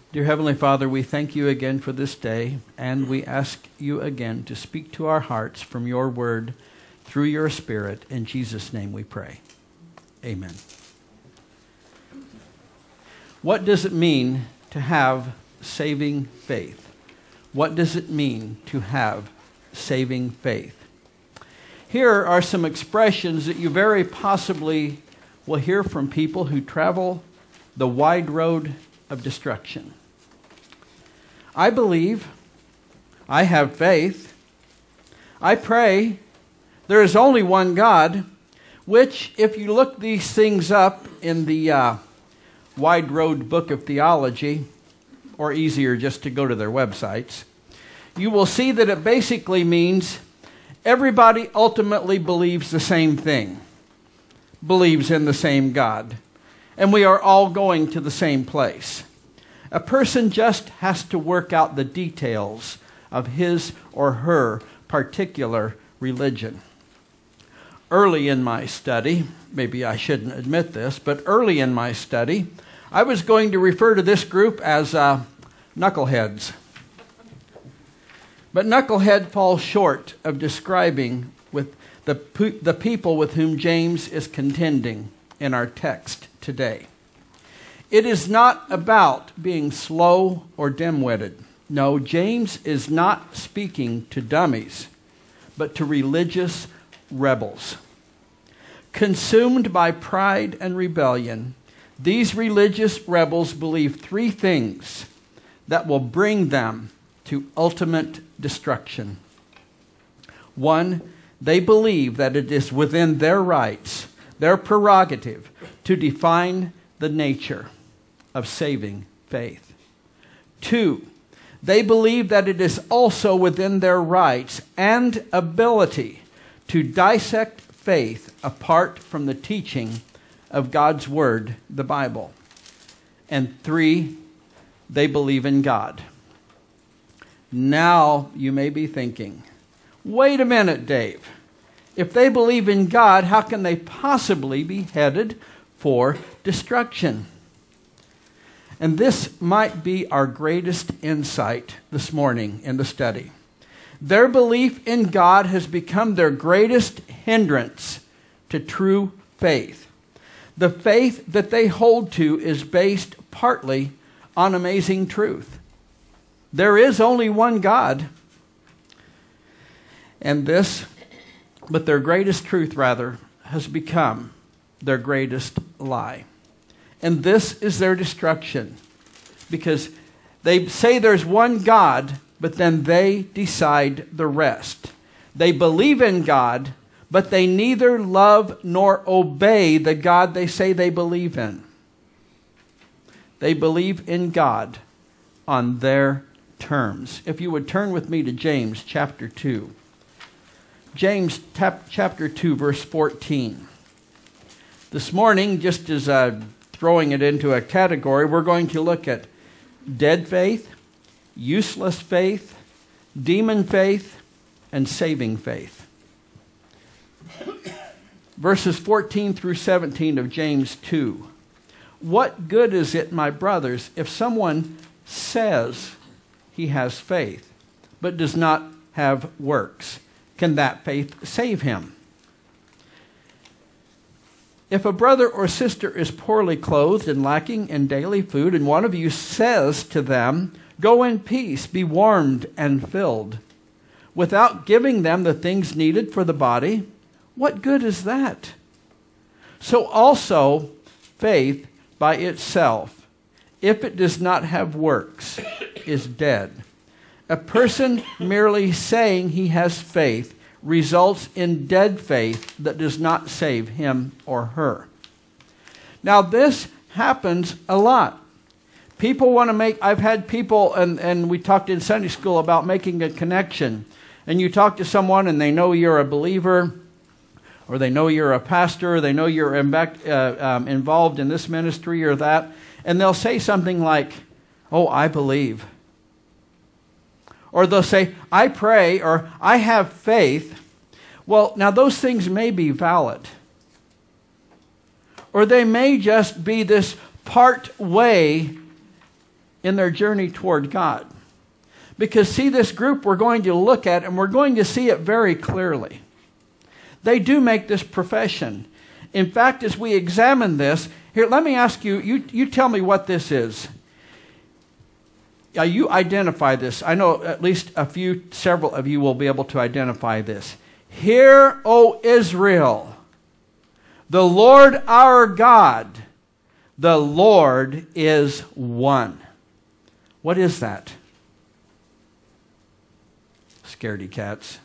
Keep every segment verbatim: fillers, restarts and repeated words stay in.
Dear Heavenly Father, we thank you again for this day, and we ask you again to speak to our hearts from your word through your Spirit. In Jesus' name we pray. Amen. What does it mean to have saving faith? What does it mean to have saving faith? Here are some expressions that you very possibly will hear from people who travel the wide road of destruction. I believe, I have faith, I pray, there is only one God, which if you look these things up in the uh, Wide Road Book of Theology, or easier just to go to their websites, you will see that it basically means everybody ultimately believes the same thing, believes in the same God, and we are all going to the same place. A person just has to work out the details of his or her particular religion. Early in my study, maybe I shouldn't admit this, but early in my study, I was going to refer to this group as uh, knuckleheads. But knucklehead falls short of describing with the, the people with whom James is contending in our text today. It is not about being slow or dim-witted. No, James is not speaking to dummies, but to religious rebels. Consumed by pride and rebellion, these religious rebels believe three things that will bring them to ultimate destruction. One, they believe that it is within their rights, their prerogative, to define the nature of saving faith. Two, they believe that it is also within their rights and ability to dissect faith apart from the teaching of God's Word, the Bible. And three, they believe in God. Now you may be thinking, wait a minute, Dave. If they believe in God, how can they possibly be headed for destruction? And this might be our greatest insight this morning in the study. Their belief in God has become their greatest hindrance to true faith. The faith that they hold to is based partly on amazing truth. There is only one God. And this, but their greatest truth, rather, has become their greatest lie. And this is their destruction, because they say there's one God, but then they decide the rest. They believe in God, but they neither love nor obey the God they say they believe in. They believe in God on their terms. If you would turn with me to James chapter two. James chapter two, verse fourteen. This morning, just as a throwing it into a category, we're going to look at dead faith, useless faith, demon faith, and saving faith. Verses fourteen through seventeen of James two. What good is it, my brothers, if someone says he has faith, but does not have works? Can that faith save him? If a brother or sister is poorly clothed and lacking in daily food, and one of you says to them, "Go in peace, be warmed and filled," without giving them the things needed for the body, what good is that? So also faith by itself, if it does not have works, is dead. A person merely saying he has faith results in dead faith that does not save him or her. Now this happens a lot. People want to make, I've had people, and, and we talked in Sunday school about making a connection. And you talk to someone and they know you're a believer, or they know you're a pastor, or they know you're uh, um, involved in this ministry or that, and they'll say something like, "Oh, I believe." Or they'll say, "I pray," or "I have faith." Well, now those things may be valid. Or they may just be this part way in their journey toward God. Because see, this group we're going to look at, and we're going to see it very clearly. They do make this profession. In fact, as we examine this, here, let me ask you, you, you tell me what this is. Uh, you identify this. I know at least a few, several of you will be able to identify this. Hear, O Israel, the Lord our God, the Lord is one. What is that? Scaredy cats.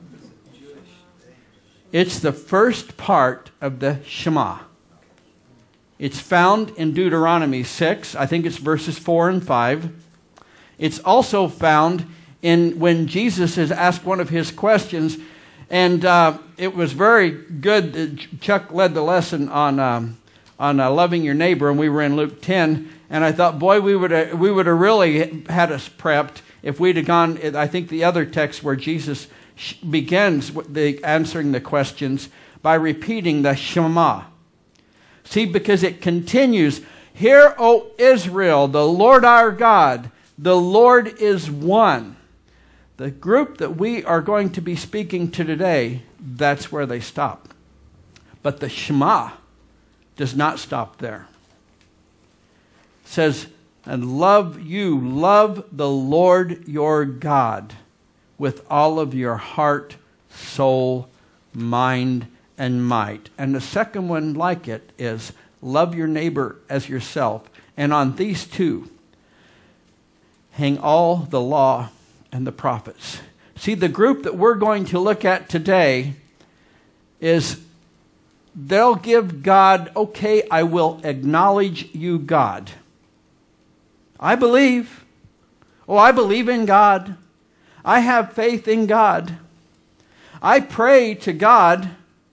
It's the first part of the Shema. It's found in Deuteronomy six. I think it's verses four and five. It's also found in when Jesus is asked one of his questions. And uh, it was very good. Chuck led the lesson on um, on uh, loving your neighbor, and we were in Luke ten. And I thought, boy, we would have, we would have really had us prepped if we'd have gone. I think the other text where Jesus begins the answering the questions by repeating the Shema. See, because it continues, Hear, O Israel, the Lord our God, the Lord is one. The group that we are going to be speaking to today, that's where they stop. But the Shema does not stop there. It says, and love you, love the Lord your God with all of your heart, soul, mind, and might. And the second one like it is love your neighbor as yourself. And on these two, hang all the law and the prophets. See, the group that we're going to look at today is they'll give God, okay, I will acknowledge you, God. I believe. Oh, I believe in God. I have faith in God. I pray to God.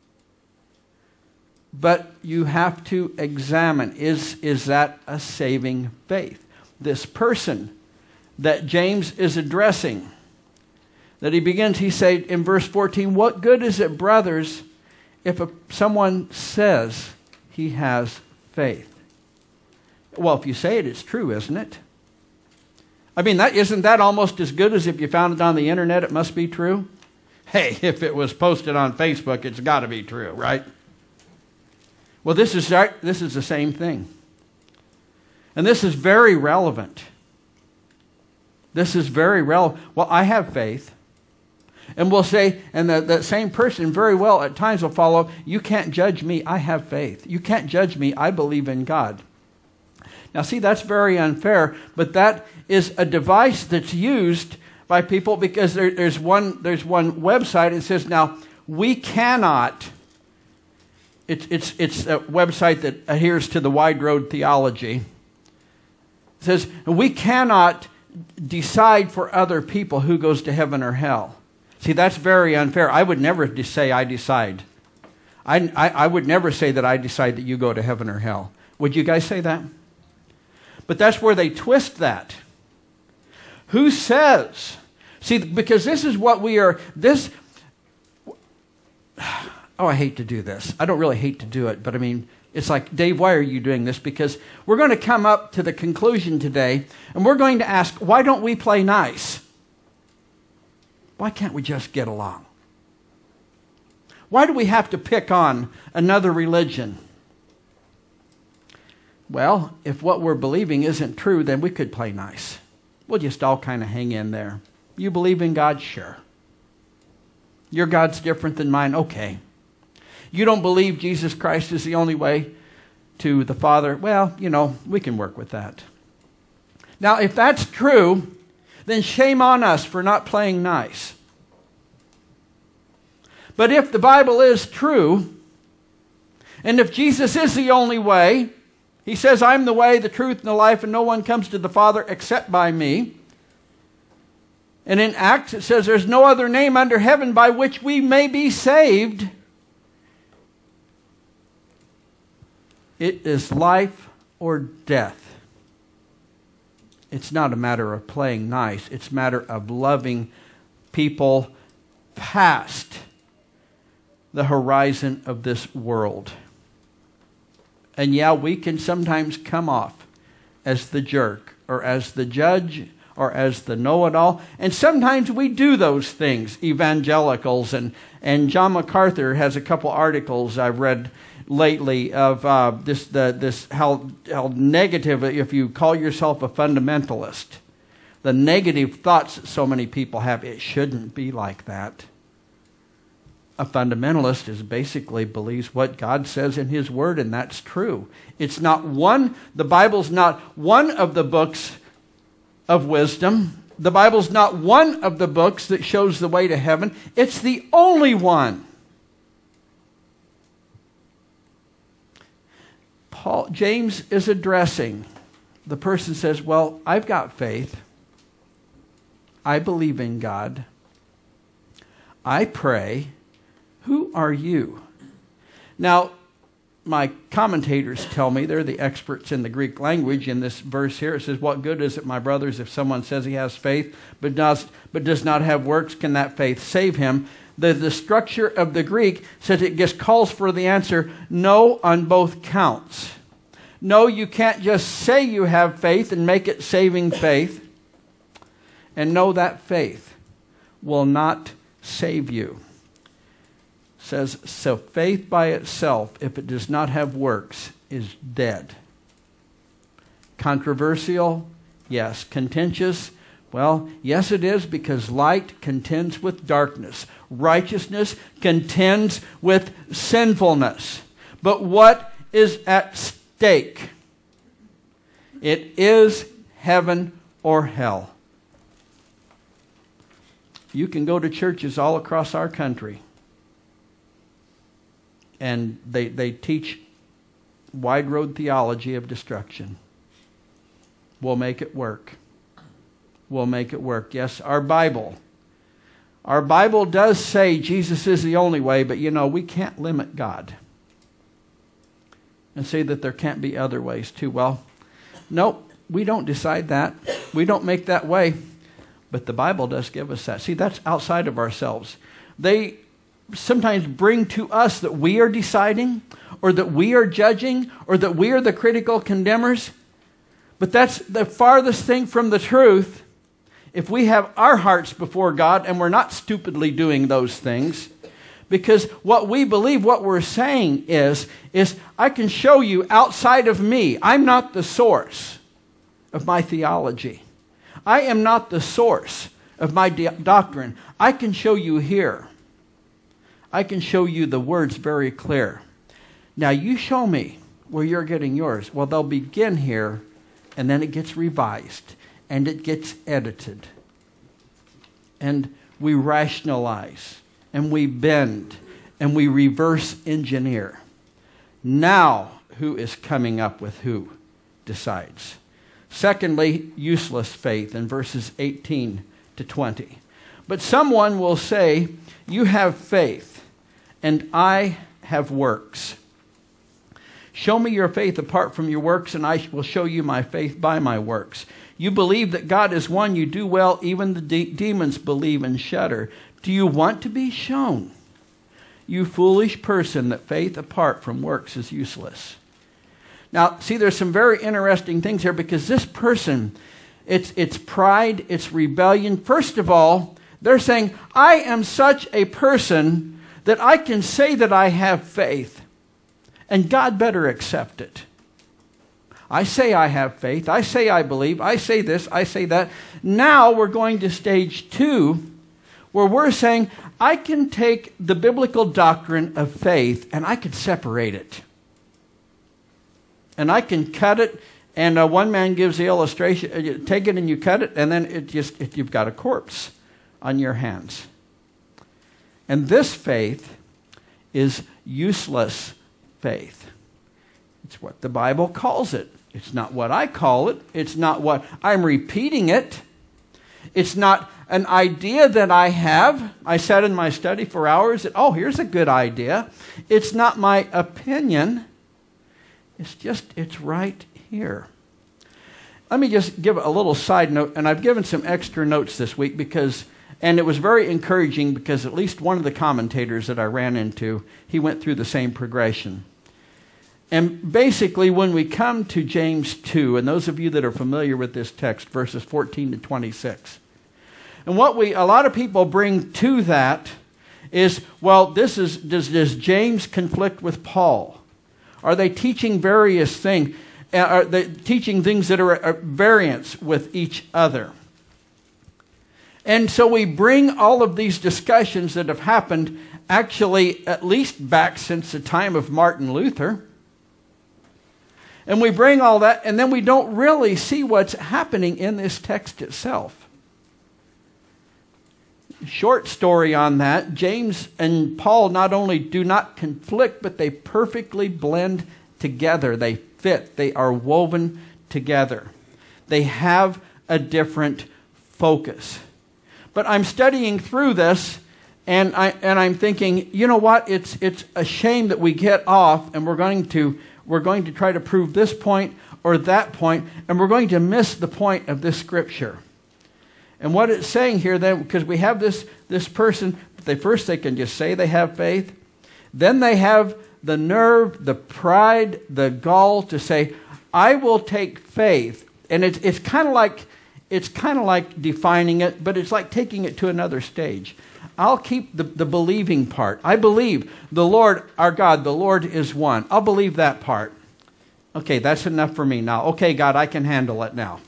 But you have to examine, is, is that a saving faith? This person that James is addressing, that he begins, he said in verse fourteen, what good is it, brothers, if a, someone says he has faith? Well, if you say it, it's true, isn't it? I mean, that isn't that almost as good as if you found it on the internet, it must be true? Hey, if it was posted on Facebook, it's got to be true, right? Well, this is our, this is the same thing. And this is very relevant. This is very relevant. Well, I have faith. And we'll say, and the, that same person very well at times will follow up, you can't judge me, I have faith. You can't judge me, I believe in God. Now see, that's very unfair, but that is a device that's used by people because there, there's one there's one website that says, now, we cannot, it's, it's, it's a website that adheres to the wide road theology. It says, we cannot decide for other people who goes to heaven or hell. See, that's very unfair. I would never say I decide. I, I, I would never say that I decide that you go to heaven or hell. Would you guys say that? But that's where they twist that. Who says? See, because this is what we are, this, oh, I hate to do this. I don't really hate to do it, but I mean, it's like, Dave, why are you doing this? Because we're going to come up to the conclusion today, and we're going to ask, why don't we play nice? Why can't we just get along? Why do we have to pick on another religion? Well, if what we're believing isn't true, then we could play nice. We'll just all kind of hang in there. You believe in God? Sure. Your God's different than mine? Okay. You don't believe Jesus Christ is the only way to the Father? Well, you know, we can work with that. Now, if that's true, then shame on us for not playing nice. But if the Bible is true, and if Jesus is the only way, he says, I'm the way, the truth, and the life, and no one comes to the Father except by me. And in Acts it says, there's no other name under heaven by which we may be saved. It is life or death. It's not a matter of playing nice. It's a matter of loving people past the horizon of this world. And yeah, we can sometimes come off as the jerk or as the judge or as the know-it-all. And sometimes we do those things, evangelicals. And, and John MacArthur has a couple articles I've read lately of uh, this, the, this how, how negative, if you call yourself a fundamentalist, the negative thoughts that so many people have. It shouldn't be like that. A fundamentalist is basically believes what God says in His Word, and that's true. It's not one, the Bible's not one of the books of wisdom. The Bible's not one of the books that shows the way to heaven. It's the only one. Paul, James is addressing. The person says, well, I've got faith. I believe in God. I pray. Who are you? Now, my commentators tell me, they're the experts in the Greek language. In this verse here, it says, what good is it, my brothers, if someone says he has faith but does, but does not have works? Can that faith save him? The, the structure of the Greek says it just calls for the answer, no, on both counts. No, you can't just say you have faith and make it saving faith. And no, that faith will not save you. Says, so faith by itself, if it does not have works, is dead. Controversial? Yes. Contentious? Well, yes it is, because light contends with darkness. Righteousness contends with sinfulness. But what is at stake? It is heaven or hell. You can go to churches all across our country, and they, they teach wide road theology of destruction. We'll make it work. We'll make it work. Yes, our Bible. Our Bible does say Jesus is the only way, but you know, we can't limit God and say that there can't be other ways too. Well, no, we don't decide that. We don't make that way. But the Bible does give us that. See, that's outside of ourselves. They sometimes bring to us that we are deciding, or that we are judging, or that we are the critical condemners. But that's the farthest thing from the truth. If we have our hearts before God and we're not stupidly doing those things, because what we believe, what we're saying is, is I can show you outside of me. I'm not the source of my theology. I am not the source of my de- doctrine. I can show you here. I can show you the words very clear. Now you show me where you're getting yours. Well, they'll begin here, and then it gets revised, and it gets edited. And we rationalize, and we bend, and we reverse engineer. Now, who is coming up with who decides? Secondly, useless faith in verses eighteen to twenty. But someone will say, you have faith, and I have works. Show me your faith apart from your works, and I will show you my faith by my works. You believe that God is one, you do well. Even the de- demons believe and shudder. Do you want to be shown, you foolish person, that faith apart from works is useless? Now, see, there's some very interesting things here, because this person, it's, it's pride, it's rebellion. First of all, they're saying, I am such a person that I can say that I have faith, and God better accept it. I say I have faith. I say I believe. I say this. I say that. Now we're going to stage two, where we're saying, I can take the biblical doctrine of faith and I can separate it. And I can cut it, and uh, one man gives the illustration, uh, you take it and you cut it, and then it just it, you've got a corpse on your hands. And this faith is useless faith. It's what the Bible calls it. It's not what I call it. It's not what I'm repeating it. It's not an idea that I have. I sat in my study for hours and, oh, here's a good idea. It's not my opinion. It's just, it's right here. Let me just give a little side note, and I've given some extra notes this week because, and it was very encouraging because at least one of the commentators that I ran into, he went through the same progression. And basically, when we come to James two, and those of you that are familiar with this text, verses fourteen to twenty-six, and what we, a lot of people bring to that is, well, this is, does, does James conflict with Paul? Are they teaching various things? Are they teaching things that are at variance with each other? And so we bring all of these discussions that have happened actually at least back since the time of Martin Luther. And we bring all that, and then we don't really see what's happening in this text itself. Short story on that, James and Paul not only do not conflict, but they perfectly blend together. They fit. They are woven together. They have a different focus. But I'm studying through this, and I and I'm thinking, you know what? It's it's a shame that we get off, and we're going to we're going to try to prove this point or that point, and we're going to miss the point of this scripture. And what it's saying here, then, because we have this this person, they first they can just say they have faith, then they have the nerve, the pride, the gall to say, "I will take faith," and it's it's kind of like it's kind of like defining it, but it's like taking it to another stage. I'll keep the, the believing part. I believe the Lord, our God, the Lord is one. I'll believe that part. Okay, that's enough for me now. Okay, God, I can handle it now.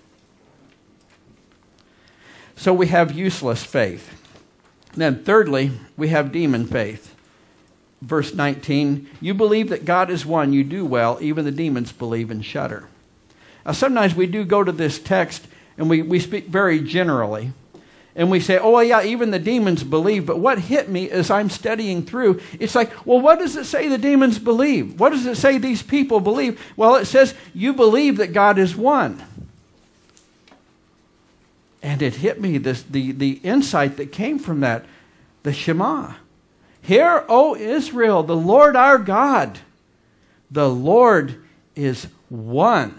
So we have useless faith. Then thirdly, we have demon faith. Verse nineteen, you believe that God is one, you do well, even the demons believe and shudder. Now sometimes we do go to this text and we, we speak very generally. And we say, oh yeah, even the demons believe. But what hit me as I'm studying through, it's like, well, what does it say the demons believe? What does it say these people believe? Well, it says, you believe that God is one. And it hit me, this, the, the insight that came from that, the Shema. Hear, O Israel, the Lord our God, the Lord is one.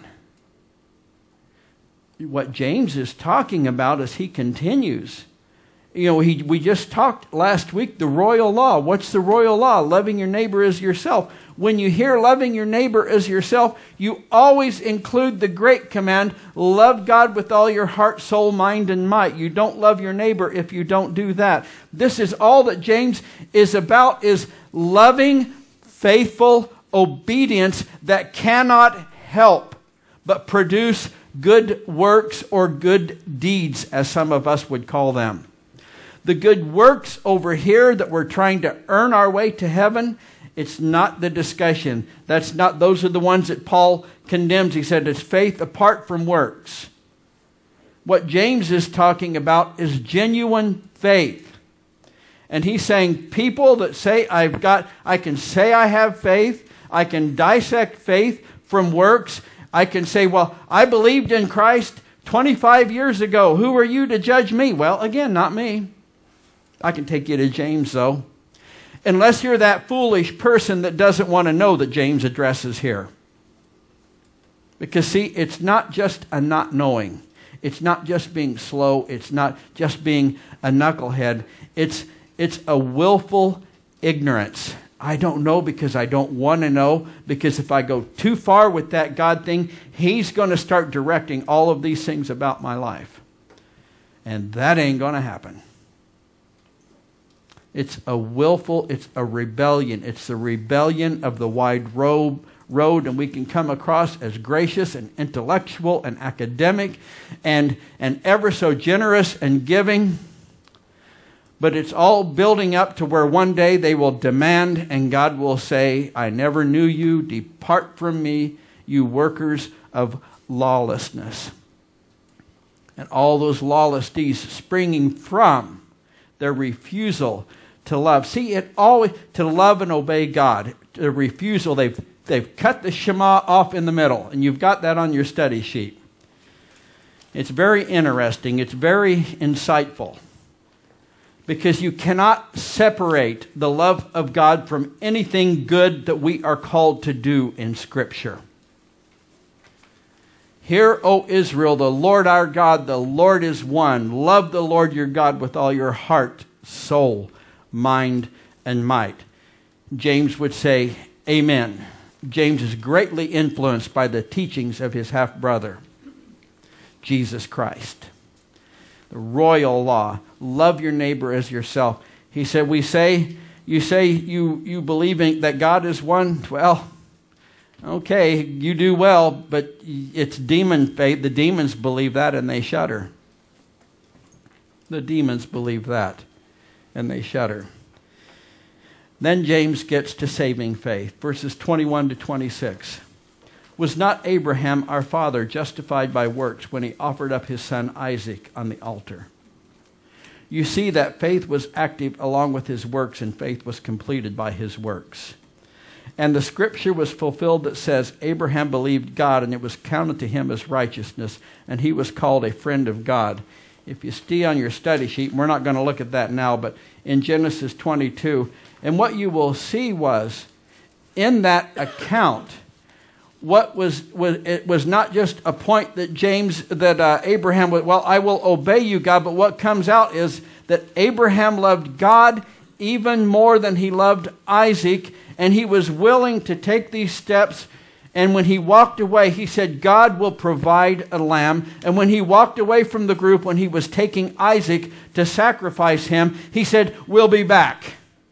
What James is talking about as he continues, you know, he, we just talked last week, the royal law. What's the royal law? Loving your neighbor as yourself. When you hear loving your neighbor as yourself, you always include the great command, love God with all your heart, soul, mind, and might. You don't love your neighbor if you don't do that. This is all that James is about, is loving, faithful obedience that cannot help but produce good works or good deeds, as some of us would call them. The good works over here that we're trying to earn our way to heaven, it's not the discussion. That's not, those are the ones that Paul condemns. He said it's faith apart from works. What James is talking about is genuine faith. And he's saying people that say I've got, I can say I have faith, I can dissect faith from works. I can say, well, I believed in Christ twenty-five years ago. Who are you to judge me? Well, again, not me. I can take you to James, though. Unless you're that foolish person that doesn't want to know that James addresses here. Because, see, it's not just a not knowing. It's not just being slow. It's not just being a knucklehead. It's, it's a willful ignorance. I don't know because I don't want to know, because if I go too far with that God thing, He's going to start directing all of these things about my life. And that ain't going to happen. It's a willful, it's a rebellion. It's the rebellion of the wide road, road, and we can come across as gracious and intellectual and academic and, and ever so generous and giving. But it's all building up to where one day they will demand and God will say, I never knew you. Depart from me, you workers of lawlessness. And all those lawless deeds springing from their refusal to love. See, it always, to love and obey God. The refusal, they've, they've cut the Shema off in the middle. And you've got that on your study sheet. It's very interesting. It's very insightful. Because you cannot separate the love of God from anything good that we are called to do in Scripture. Hear, O Israel, the Lord our God, the Lord is one. Love the Lord your God with all your heart, soul, mind, and might. James would say, amen. James is greatly influenced by the teachings of his half-brother, Jesus Christ. The royal law, love your neighbor as yourself. He said, we say, you say you, you believe in, that God is one. Well, okay, you do well, but it's demon faith. The demons believe that and they shudder. The demons believe that and they shudder. Then James gets to saving faith, verses twenty-one to twenty-six. Was not Abraham our father justified by works when he offered up his son Isaac on the altar? You see that faith was active along with his works, and faith was completed by his works. And the scripture was fulfilled that says, Abraham believed God, and it was counted to him as righteousness, and he was called a friend of God. If you see on your study sheet, we're not going to look at that now, but in Genesis twenty-two, and what you will see was, in that account, what was, was it was not just a point that James, that uh, Abraham would, well, I will obey you, God, but what comes out is that Abraham loved God even more than he loved Isaac, and he was willing to take these steps. And when he walked away, he said, God will provide a lamb. And when he walked away from the group, when he was taking Isaac to sacrifice him, he said, we'll be back.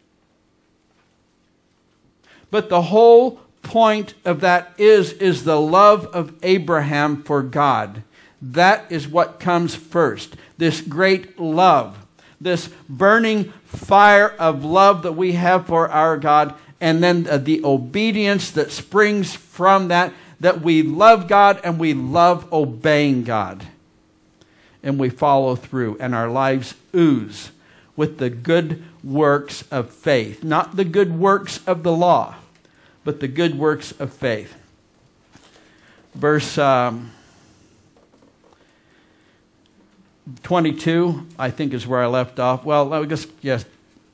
But the whole point of that is, is the love of Abraham for God. That is what comes first. This great love, this burning fire of love that we have for our God, and then the obedience that springs from that, that we love God and we love obeying God. And we follow through, and our lives ooze with the good works of faith. Not the good works of the law, but the good works of faith. Verse um, twenty-two, I think, is where I left off. Well, I guess, yes.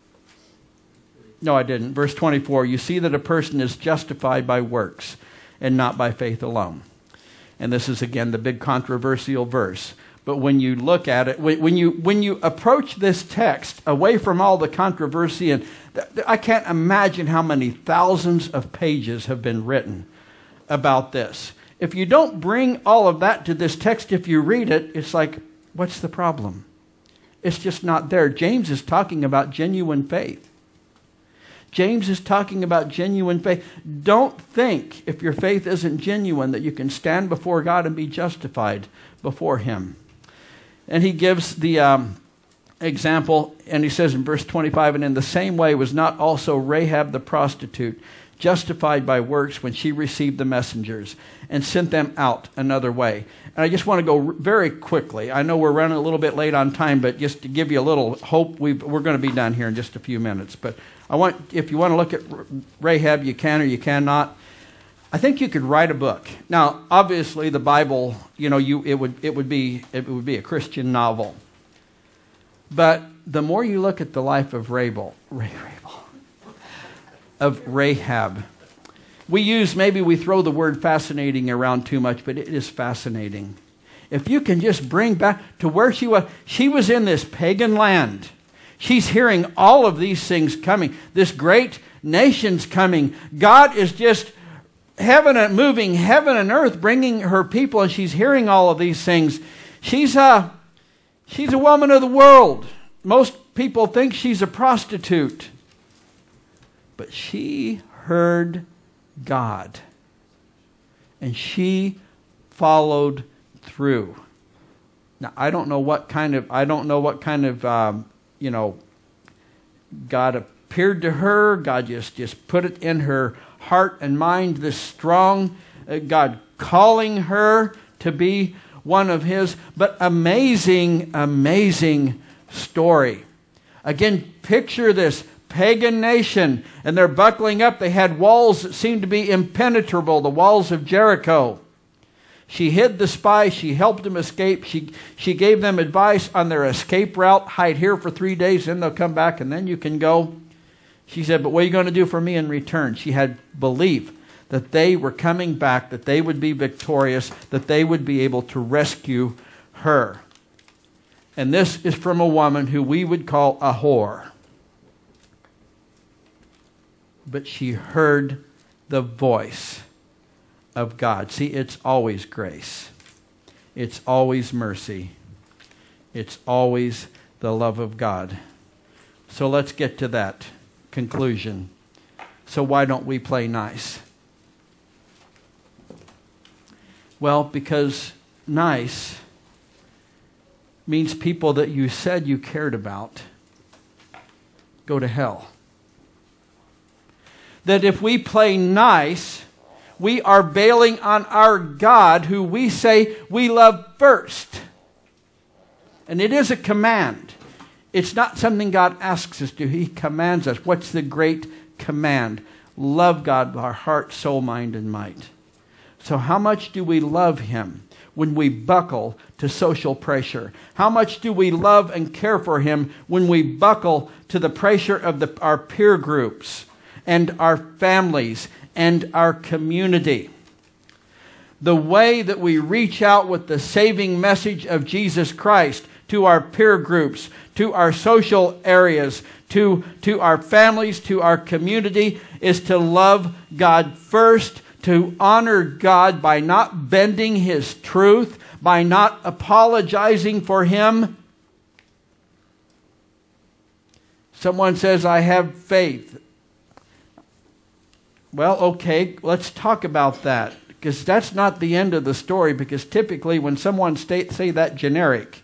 No, I didn't. Verse twenty-four, you see that a person is justified by works and not by faith alone. And this is, again, the big controversial verse. But when you look at it, when you when you approach this text away from all the controversy, and I can't imagine how many thousands of pages have been written about this. If you don't bring all of that to this text, if you read it, it's like, what's the problem? It's just not there. James is talking about genuine faith. James is talking about genuine faith. Don't think, if your faith isn't genuine, that you can stand before God and be justified before Him. And he gives the um, example, and he says in verse twenty-five, and in the same way was not also Rahab the prostitute justified by works when she received the messengers and sent them out another way. And I just want to go very quickly. I know we're running a little bit late on time, but just to give you a little hope, we've, we're going to be done here in just a few minutes. But I want, if you want to look at Rahab, you can or you cannot. I think you could write a book. Now, obviously, the Bible, you know, you it would it would be it would be a Christian novel. But the more you look at the life of Rabel, Ray, Rabel, of Rahab, we use maybe we throw the word fascinating around too much, but it is fascinating. If you can just bring back to where she was, she was in this pagan land. She's hearing all of these things coming. This great nation's coming. God is just heaven and moving heaven and earth, bringing her people, and she's hearing all of these things. She's a, she's a woman of the world. Most people think she's a prostitute. But she heard God. And she followed through. Now, I don't know what kind of, I don't know what kind of, um, you know, God appeared to her. God just, just put it in her heart and mind, this strong uh, God calling her to be one of His. But amazing, amazing story. Again, picture this pagan nation, and they're buckling up. They had walls that seemed to be impenetrable, the walls of Jericho. She hid the spies. She helped them escape. She, she gave them advice on their escape route. Hide here for three days, then they'll come back, and then you can go. She said, but what are you going to do for me in return? She had belief that they were coming back, that they would be victorious, that they would be able to rescue her. And this is from a woman who we would call a whore. But she heard the voice of God. See, it's always grace. It's always mercy. It's always the love of God. So let's get to that conclusion. So why don't we play nice? Well, because nice means people that you said you cared about go to hell. That if we play nice, we are bailing on our God who we say we love first. And it is a command. It's not something God asks us to. He commands us. What's the great command? Love God with our heart, soul, mind, and might. So how much do we love Him when we buckle to social pressure? How much do we love and care for Him when we buckle to the pressure of the, our peer groups and our families and our community? The way that we reach out with the saving message of Jesus Christ to our peer groups, to our social areas, to, to our families, to our community, is to love God first, to honor God by not bending His truth, by not apologizing for Him. Someone says, I have faith. Well, okay, let's talk about that, because that's not the end of the story, because typically when someone state, say that generic,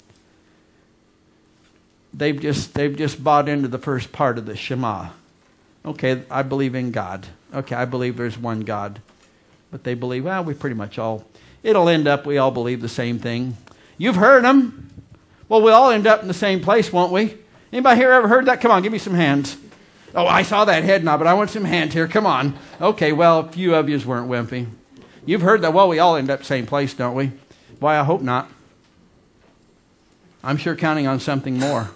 they've just, they've just bought into the first part of the Shema. Okay, I believe in God. Okay, I believe there's one God. But they believe, well, we pretty much all, it'll end up, we all believe the same thing. You've heard them. Well, we'll all end up in the same place, won't we? Anybody here ever heard that? Come on, give me some hands. Oh, I saw that head nod, but I want some hands here. Come on. Okay, well, a few of yous weren't wimpy. You've heard that, well, we all end up the same place, don't we? Why, I hope not. I'm sure counting on something more.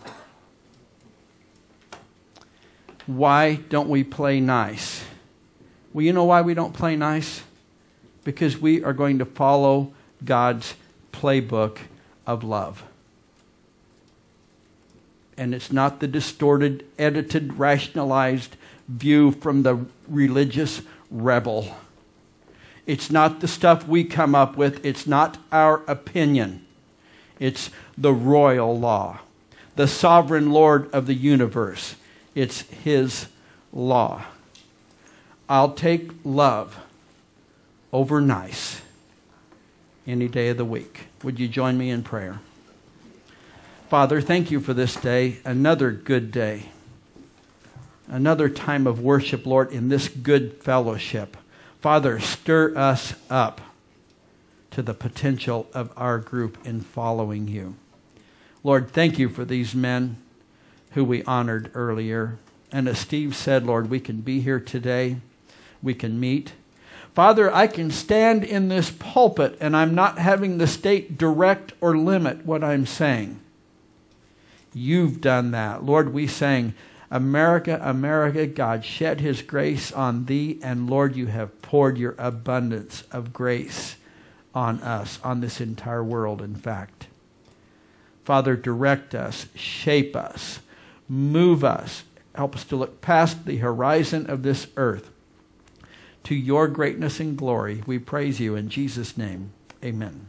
Why don't we play nice? Well, you know why we don't play nice? Because we are going to follow God's playbook of love. And it's not the distorted, edited, rationalized view from the religious rebel. It's not the stuff we come up with. It's not our opinion. It's the royal law, the sovereign Lord of the universe. It's His law. I'll take love over nice any day of the week. Would you join me in prayer? Father, thank you for this day, another good day, another time of worship, Lord, in this good fellowship. Father, stir us up to the potential of our group in following you. Lord, thank you for these men who we honored earlier. And as Steve said, Lord, we can be here today. We can meet. Father, I can stand in this pulpit and I'm not having the state direct or limit what I'm saying. You've done that. Lord, we sang, America, America, God shed His grace on thee, and Lord, you have poured your abundance of grace on us, on this entire world, in fact. Father, direct us, shape us, move us, help us to look past the horizon of this earth to your greatness and glory. We praise you in Jesus' name. Amen.